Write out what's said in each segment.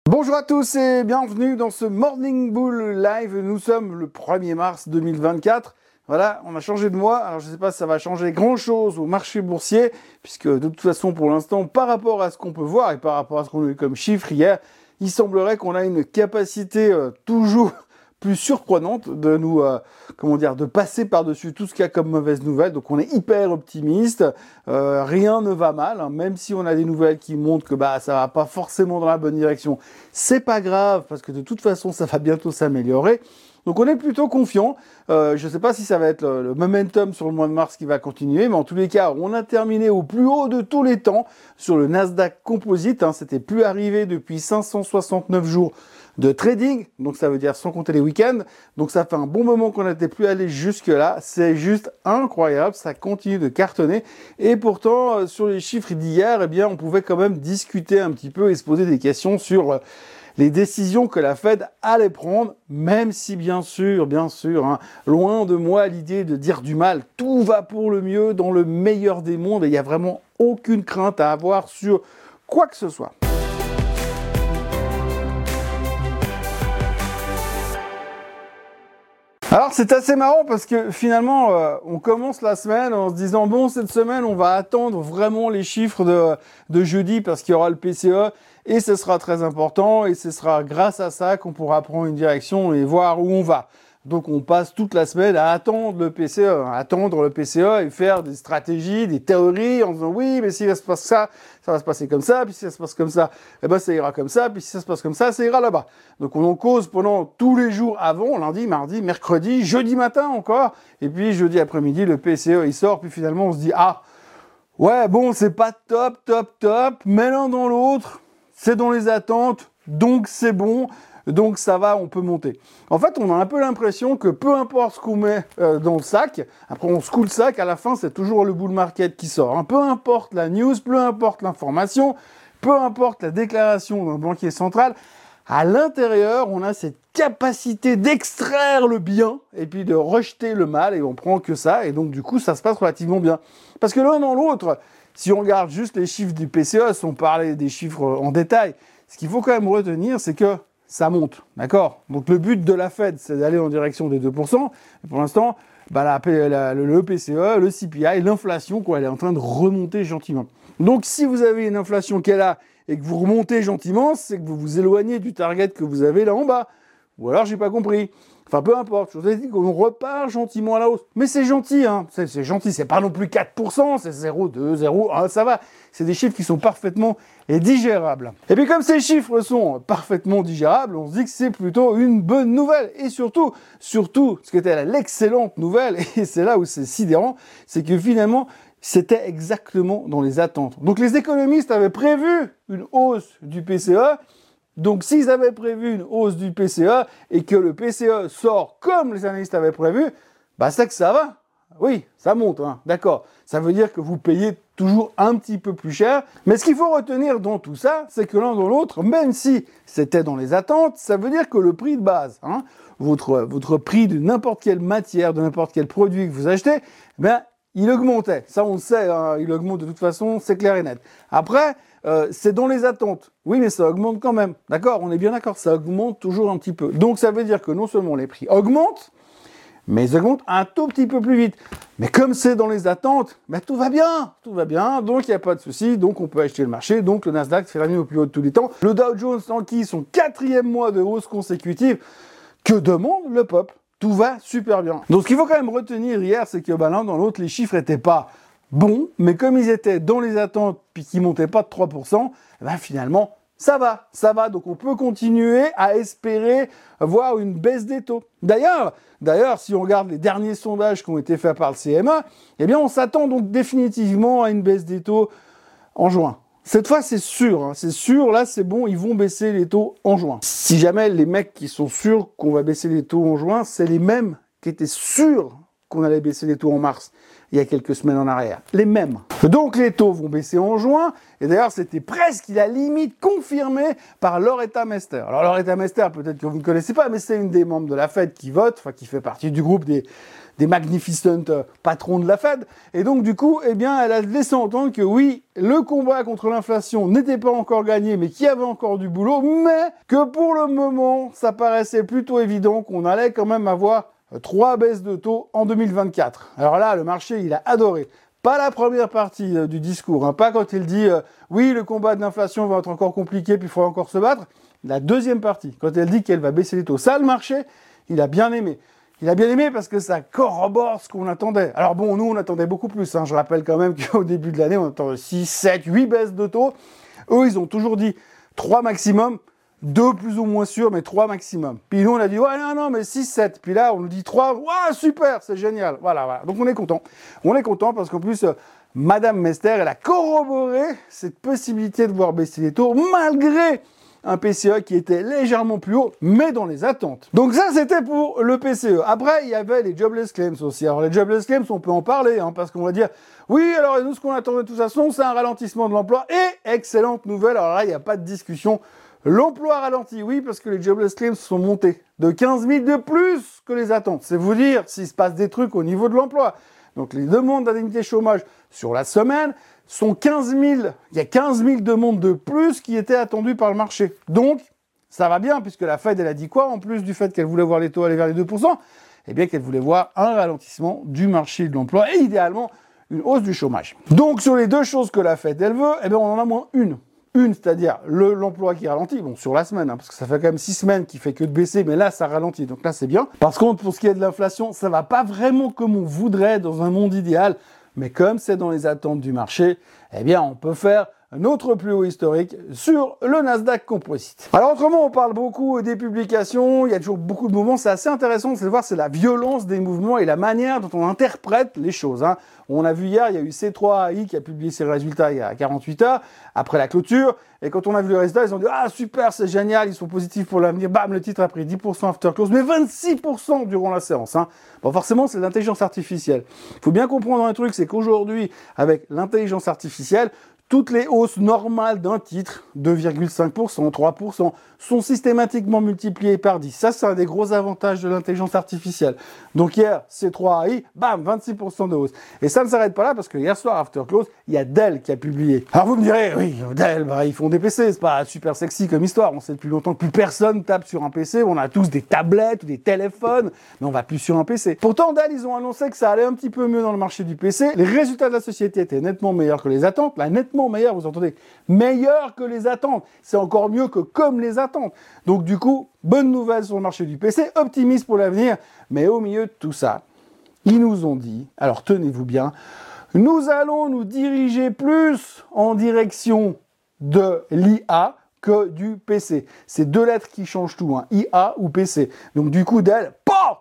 Bonjour à tous et bienvenue dans ce Morning Bull Live. Nous sommes le 1er mars 2024. Voilà, on a changé de mois. Alors je ne sais pas si ça va changer grand-chose au marché boursier, puisque de toute façon pour l'instant, par rapport à ce qu'on peut voir et par rapport à ce qu'on a eu comme chiffre hier, il semblerait qu'on a une capacité toujours plus surprenante de nous, de passer par-dessus tout ce qu'il y a comme mauvaise nouvelle. Donc on est hyper optimiste, rien ne va mal, hein, même si on a des nouvelles qui montrent que ça va pas forcément dans la bonne direction. C'est pas grave, parce que de toute façon ça va bientôt s'améliorer. Donc on est plutôt confiant. Je ne sais pas si ça va être le momentum sur le mois de mars qui va continuer, mais en tous les cas, on a terminé au plus haut de tous les temps sur le Nasdaq Composite. C'était plus arrivé depuis 569 jours de trading, donc ça veut dire sans compter les week-ends. Donc ça fait un bon moment qu'on n'était plus allé jusque-là. C'est juste incroyable, ça continue de cartonner. Et pourtant, sur les chiffres d'hier, on pouvait quand même discuter un petit peu et se poser des questions sur les décisions que la Fed allait prendre, même si bien sûr, loin de moi l'idée de dire du mal, tout va pour le mieux dans le meilleur des mondes et il n'y a vraiment aucune crainte à avoir sur quoi que ce soit. Alors c'est assez marrant parce que finalement on commence la semaine en se disant bon, cette semaine on va attendre vraiment les chiffres de jeudi parce qu'il y aura le PCE et ce sera très important et ce sera grâce à ça qu'on pourra prendre une direction et voir où on va. Donc on passe toute la semaine à attendre le PCE et faire des stratégies, des théories en disant oui mais si ça se passe ça, ça va se passer comme ça, puis si ça se passe comme ça, ça ira comme ça, puis si ça se passe comme ça ira là-bas. Donc on en cause pendant tous les jours avant, lundi, mardi, mercredi, jeudi matin encore, et puis jeudi après-midi le PCE il sort, puis finalement on se dit ah ouais bon c'est pas top, mais l'un dans l'autre, c'est dans les attentes, donc c'est bon. Donc ça va, on peut monter. En fait, on a un peu l'impression que peu importe ce qu'on met dans le sac, après on secoue le sac, à la fin c'est toujours le bull market qui sort. Hein. Peu importe la news, peu importe l'information, peu importe la déclaration d'un banquier central, à l'intérieur on a cette capacité d'extraire le bien et puis de rejeter le mal et on prend que ça et donc du coup ça se passe relativement bien. Parce que l'un dans l'autre, si on regarde juste les chiffres du PCE, sans parler des chiffres en détail, ce qu'il faut quand même retenir c'est que ça monte, d'accord? Donc le but de la Fed, c'est d'aller en direction des 2%. Et pour l'instant, le PCE, le CPI, l'inflation, elle est en train de remonter gentiment. Donc si vous avez une inflation qui est là et que vous remontez gentiment, c'est que vous vous éloignez du target que vous avez là en bas. Ou alors j'ai pas compris. Enfin peu importe, je vous ai dit qu'on repart gentiment à la hausse. Mais c'est gentil, hein. C'est gentil, c'est pas non plus 4%, c'est 0,2, 0,1, ça va. C'est des chiffres qui sont parfaitement digérables. Et puis comme ces chiffres sont parfaitement digérables, on se dit que c'est plutôt une bonne nouvelle. Et surtout, ce qui était l'excellente nouvelle, et c'est là où c'est sidérant, c'est que finalement, c'était exactement dans les attentes. Donc les économistes avaient prévu une hausse du PCE. Donc s'ils avaient prévu une hausse du PCE et que le PCE sort comme les analystes avaient prévu, c'est que ça va. Oui, ça monte, hein, d'accord. Ça veut dire que vous payez toujours un petit peu plus cher. Mais ce qu'il faut retenir dans tout ça, c'est que l'un dans l'autre, même si c'était dans les attentes, ça veut dire que le prix de base, votre prix de n'importe quelle matière, de n'importe quel produit que vous achetez, il augmentait. Ça, on le sait, hein, il augmente de toute façon, c'est clair et net. Après, c'est dans les attentes. Oui, mais ça augmente quand même. D'accord, on est bien d'accord, ça augmente toujours un petit peu. Donc, ça veut dire que non seulement les prix augmentent, mais ils augmentent un tout petit peu plus vite. Mais comme c'est dans les attentes, tout va bien, donc il n'y a pas de souci, donc on peut acheter le marché, donc le Nasdaq fait la nuit au plus haut de tous les temps. Le Dow Jones enquille son 4e mois de hausse consécutive. Que demande le peuple? Tout va super bien. Donc ce qu'il faut quand même retenir hier, c'est que l'un dans l'autre, les chiffres n'étaient pas bons, mais comme ils étaient dans les attentes, puis qu'ils montaient pas de 3%, finalement, ça va. Donc on peut continuer à espérer voir une baisse des taux. D'ailleurs, si on regarde les derniers sondages qui ont été faits par le CMA, on s'attend donc définitivement à une baisse des taux en juin. Cette fois, c'est sûr, là, c'est bon, ils vont baisser les taux en juin. Si jamais les mecs qui sont sûrs qu'on va baisser les taux en juin, c'est les mêmes qui étaient sûrs qu'on allait baisser les taux en mars. il y a quelques semaines en arrière. Les mêmes. Donc les taux vont baisser en juin, et d'ailleurs c'était presque la limite confirmée par Loretta Mester. Alors Loretta Mester, peut-être que vous ne connaissez pas, mais c'est une des membres de la Fed qui vote, enfin qui fait partie du groupe des magnificent patrons de la Fed. Et donc, du coup, eh bien, elle a laissé entendre que oui, le combat contre l'inflation n'était pas encore gagné, mais qu'il y avait encore du boulot, mais que pour le moment, ça paraissait plutôt évident qu'on allait quand même avoir 3 baisses de taux en 2024. Alors là, le marché, il a adoré. Pas la première partie du discours, hein, pas quand il dit oui, le combat de l'inflation va être encore compliqué, puis il faudra encore se battre. La deuxième partie, quand elle dit qu'elle va baisser les taux. Ça, le marché, il a bien aimé. Il a bien aimé parce que ça corrobore ce qu'on attendait. Alors bon, nous, on attendait beaucoup plus. Hein. Je rappelle quand même qu'au début de l'année, on attendait 6, 7, 8 baisses de taux. Eux, ils ont toujours dit 3 maximum, 2 plus ou moins sûrs, mais 3 maximum. Puis nous, on a dit, ouais, non, mais 6, 7. Puis là, on nous dit 3. Ouais, super, c'est génial. Voilà. Donc on est content. On est content parce qu'en plus, Madame Mester, elle a corroboré cette possibilité de voir baisser les taux malgré un PCE qui était légèrement plus haut, mais dans les attentes. Donc ça, c'était pour le PCE. Après, il y avait les jobless claims aussi. Alors les jobless claims, on peut en parler, hein, parce qu'on va dire, oui, alors nous, ce qu'on attendait de toute façon, c'est un ralentissement de l'emploi. Et excellente nouvelle, alors là, il n'y a pas de discussion. L'emploi ralentit, oui, parce que les jobless claims sont montés de 15 000 de plus que les attentes. C'est vous dire s'il se passe des trucs au niveau de l'emploi. Donc les demandes d'indemnité chômage sur la semaine sont 15 000. Il y a 15 000 demandes de plus qui étaient attendues par le marché. Donc, ça va bien, puisque la Fed, elle a dit quoi, en plus du fait qu'elle voulait voir les taux aller vers les 2%, eh bien qu'elle voulait voir un ralentissement du marché de l'emploi et idéalement une hausse du chômage. Donc, sur les deux choses que la Fed, elle veut, eh bien, on en a moins une. Une, c'est-à-dire l'emploi qui ralentit, bon, sur la semaine, hein, parce que ça fait quand même 6 semaines qu'il fait que de baisser, mais là, ça ralentit, donc là, c'est bien. Par contre, pour ce qui est de l'inflation, ça va pas vraiment comme on voudrait dans un monde idéal, mais comme c'est dans les attentes du marché, eh bien, on peut faire un autre plus haut historique sur le Nasdaq Composite. Alors autrement, on parle beaucoup des publications, il y a toujours beaucoup de mouvements, c'est assez intéressant de voir, c'est la violence des mouvements et la manière dont on interprète les choses. Hein. On a vu hier, il y a eu C3AI qui a publié ses résultats il y a 48 heures, après la clôture, et quand on a vu les résultats, ils ont dit « Ah super, c'est génial, ils sont positifs pour l'avenir ». Bam, le titre a pris 10% after close, mais 26% durant la séance. Hein. Bon, forcément, c'est l'intelligence artificielle. Il faut bien comprendre un truc, c'est qu'aujourd'hui, avec l'intelligence artificielle, toutes les hausses normales d'un titre, 2,5%, 3%, sont systématiquement multipliées par 10. Ça, c'est un des gros avantages de l'intelligence artificielle. Donc hier, C3AI, bam, 26% de hausse. Et ça ne s'arrête pas là, parce que hier soir, after close, il y a Dell qui a publié. Alors vous me direz, oui, Dell, bah, ils font des PC, c'est pas super sexy comme histoire. On sait depuis longtemps que plus personne tape sur un PC. On a tous des tablettes ou des téléphones, mais on va plus sur un PC. Pourtant, Dell, ils ont annoncé que ça allait un petit peu mieux dans le marché du PC. Les résultats de la société étaient nettement meilleurs que les attentes. Là, nettement meilleur, vous entendez, meilleur que les attentes. C'est encore mieux que comme les attentes. Donc du coup, bonne nouvelle sur le marché du PC, optimiste pour l'avenir, mais au milieu de tout ça, ils nous ont dit, alors tenez-vous bien, nous allons nous diriger plus en direction de l'IA que du PC. C'est 2 lettres qui changent tout, hein, IA ou PC. Donc du coup, Dell,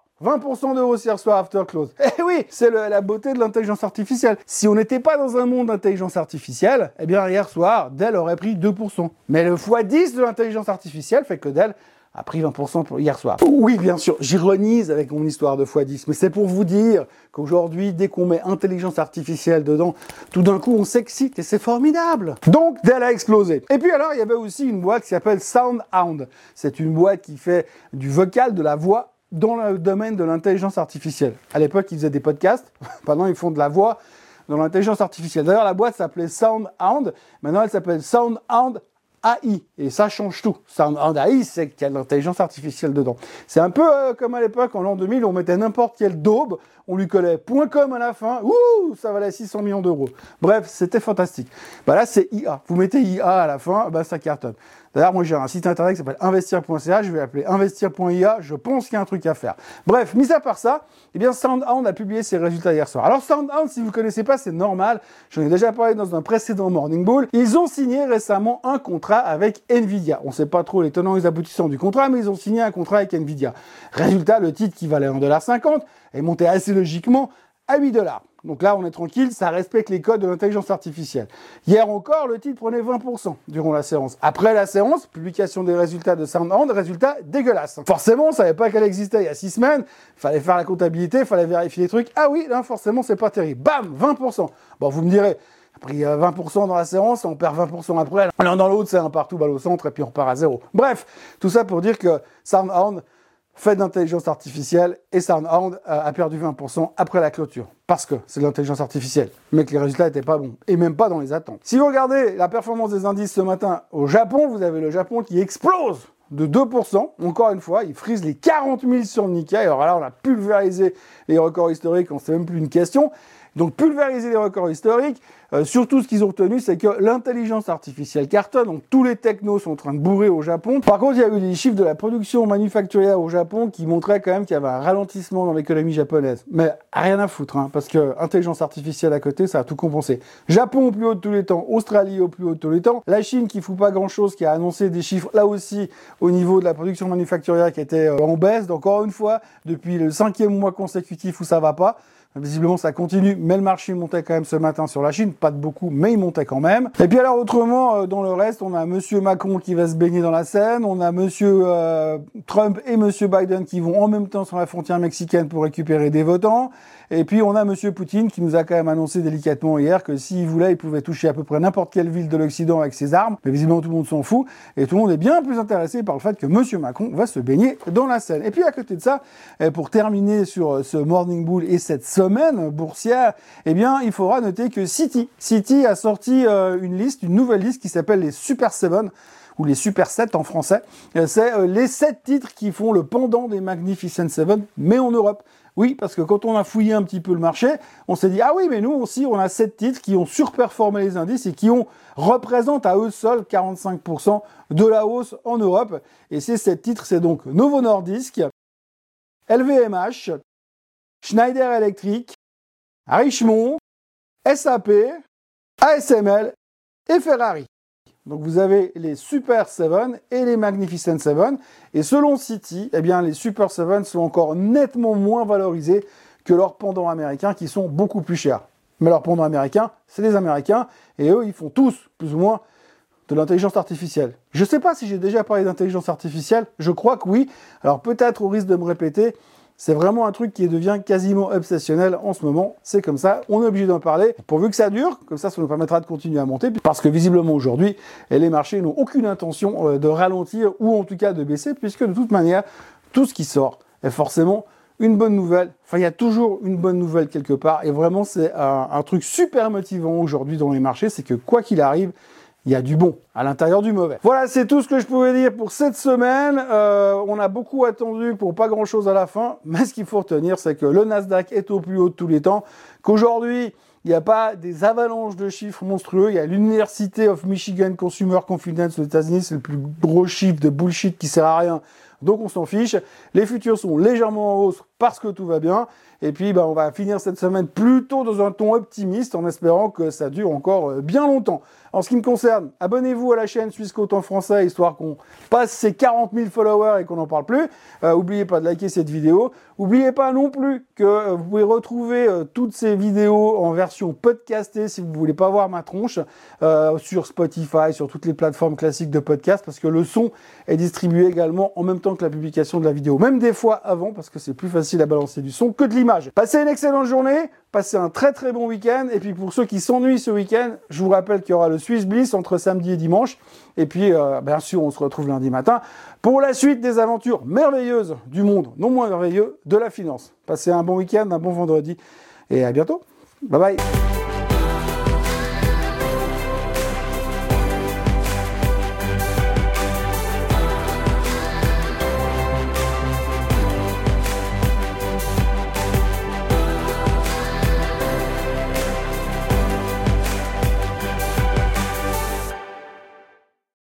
20% de hausse hier soir after close. Eh oui, c'est la beauté de l'intelligence artificielle. Si on n'était pas dans un monde d'intelligence artificielle, eh bien hier soir, Dell aurait pris 2%. Mais le x10 de l'intelligence artificielle fait que Dell a pris 20% pour hier soir. Oui, bien sûr, j'ironise avec mon histoire de x10, mais c'est pour vous dire qu'aujourd'hui, dès qu'on met intelligence artificielle dedans, tout d'un coup, on s'excite et c'est formidable. Donc, Dell a explosé. Et puis alors, il y avait aussi une boîte qui s'appelle SoundHound. C'est une boîte qui fait du vocal, de la voix, dans le domaine de l'intelligence artificielle. À l'époque, ils faisaient des podcasts. Maintenant, ils font de la voix dans l'intelligence artificielle. D'ailleurs, la boîte s'appelait SoundHound. Maintenant, elle s'appelle SoundHound AI. Et ça change tout. SoundHound AI, c'est qu'il y a de l'intelligence artificielle dedans. C'est un peu comme à l'époque, en l'an 2000, on mettait n'importe quel daube, on lui collait .com à la fin, ouh, ça valait 600 millions d'euros. Bref, c'était fantastique. Bah là, c'est IA. Vous mettez IA à la fin, bah ça cartonne. D'ailleurs, moi, j'ai un site internet qui s'appelle investir.ch, je vais l'appeler investir.ia, je pense qu'il y a un truc à faire. Bref, mis à part ça, eh bien, SoundHound a publié ses résultats hier soir. Alors, SoundHound, si vous ne connaissez pas, c'est normal. J'en ai déjà parlé dans un précédent Morning Bull. Ils ont signé récemment un contrat avec Nvidia. On ne sait pas trop les tenants et les aboutissants du contrat, mais ils ont signé un contrat avec Nvidia. Résultat, le titre qui valait $1,50 est monté assez logiquement à $8. Donc là, on est tranquille, ça respecte les codes de l'intelligence artificielle. Hier encore, le titre prenait 20% durant la séance. Après la séance, publication des résultats de SoundHound, résultats dégueulasses. Forcément, on savait pas qu'elle existait il y a 6 semaines, il fallait faire la comptabilité, il fallait vérifier les trucs. Ah oui, là, forcément, c'est pas terrible. Bam, 20%. Bon, vous me direz, on a pris 20% dans la séance, on perd 20% après. L'un dans l'autre, c'est un partout, balle au centre, et puis on repart à zéro. Bref, tout ça pour dire que SoundHound fait d'intelligence artificielle et SoundHound a perdu 20% après la clôture. Parce que c'est de l'intelligence artificielle, mais que les résultats n'étaient pas bons, et même pas dans les attentes. Si vous regardez la performance des indices ce matin au Japon, vous avez le Japon qui explose de 2%. Encore une fois, il frise les 40 000 sur le Nikkei. Alors là, on a pulvérisé les records historiques, on ne sait même plus une question. Donc pulvériser les records historiques, surtout ce qu'ils ont retenu, c'est que l'intelligence artificielle cartonne, donc tous les technos sont en train de bourrer au Japon. Par contre, il y a eu des chiffres de la production manufacturière au Japon qui montraient quand même qu'il y avait un ralentissement dans l'économie japonaise. Mais rien à foutre, hein, parce que intelligence artificielle à côté, ça a tout compensé. Japon au plus haut de tous les temps, Australie au plus haut de tous les temps, la Chine qui fout pas grand-chose, qui a annoncé des chiffres là aussi au niveau de la production manufacturière qui était en baisse, encore une fois, depuis le 5e mois consécutif où ça va pas. Visiblement, ça continue, mais le marché montait quand même ce matin sur la Chine, pas de beaucoup, mais il montait quand même. Et puis alors, autrement, dans le reste, on a Monsieur Macron qui va se baigner dans la Seine, on a Monsieur Trump et Monsieur Biden qui vont en même temps sur la frontière mexicaine pour récupérer des votants, et puis on a Monsieur Poutine qui nous a quand même annoncé délicatement hier que s'il voulait, il pouvait toucher à peu près n'importe quelle ville de l'Occident avec ses armes, mais visiblement tout le monde s'en fout, et tout le monde est bien plus intéressé par le fait que Monsieur Macron va se baigner dans la Seine. Et puis à côté de ça, pour terminer sur ce Morning Bull et cette semaine boursière, eh bien, il faudra noter que Citi a sorti une nouvelle liste qui s'appelle les Super 7, ou les Super 7 en français. C'est les 7 titres qui font le pendant des Magnificent 7, mais en Europe. Oui, parce que quand on a fouillé un petit peu le marché, on s'est dit, ah oui, mais nous aussi, on a 7 titres qui ont surperformé les indices et qui représentent à eux seuls 45% de la hausse en Europe. Et ces 7 titres, c'est donc Novo Nordisk, LVMH, Schneider Electric, Richemont, SAP, ASML et Ferrari. Donc vous avez les Super 7 et les Magnificent 7. Et selon Citi, eh bien les Super 7 sont encore nettement moins valorisés que leurs pendants américains qui sont beaucoup plus chers. Mais leurs pendants américains, c'est des Américains et eux, ils font tous, plus ou moins, de l'intelligence artificielle. Je ne sais pas si j'ai déjà parlé d'intelligence artificielle, je crois que oui. Alors peut-être au risque de me répéter, c'est vraiment un truc qui devient quasiment obsessionnel en ce moment. C'est comme ça, on est obligé d'en parler. Pourvu que ça dure, comme ça nous permettra de continuer à monter. Parce que visiblement aujourd'hui, les marchés n'ont aucune intention de ralentir ou en tout cas de baisser, puisque de toute manière, tout ce qui sort est forcément une bonne nouvelle. Enfin, il y a toujours une bonne nouvelle quelque part. Et vraiment, c'est un truc super motivant aujourd'hui dans les marchés, c'est que quoi qu'il arrive, il y a du bon à l'intérieur du mauvais. Voilà, c'est tout ce que je pouvais dire pour cette semaine. On a beaucoup attendu pour pas grand-chose à la fin, mais ce qu'il faut retenir, c'est que le Nasdaq est au plus haut de tous les temps, qu'aujourd'hui, il n'y a pas des avalanches de chiffres monstrueux. Il y a l'University of Michigan Consumer Confidence aux États-Unis, c'est le plus gros chiffre de bullshit qui sert à rien. Donc on s'en fiche. Les futurs sont légèrement en hausse parce que tout va bien. Et puis on va finir cette semaine plutôt dans un ton optimiste en espérant que ça dure encore bien longtemps. En ce qui me concerne, abonnez-vous à la chaîne Swissquote en français histoire qu'on passe ces 40 000 followers et qu'on n'en parle plus. N'oubliez pas de liker cette vidéo. N'oubliez pas non plus que vous pouvez retrouver toutes ces vidéos en version podcastée si vous voulez pas voir ma tronche sur Spotify, sur toutes les plateformes classiques de podcast parce que le son est distribué également en même temps que la publication de la vidéo. Même des fois avant parce que c'est plus facile à balancer du son que de l'image. Passez une excellente journée, passez un très très bon week-end et puis pour ceux qui s'ennuient ce week-end, je vous rappelle qu'il y aura le Swiss Bliss entre samedi et dimanche et puis bien sûr on se retrouve lundi matin pour la suite des aventures merveilleuses du monde, non moins merveilleux, de la finance. Passez un bon week-end, un bon vendredi et à bientôt. Bye bye.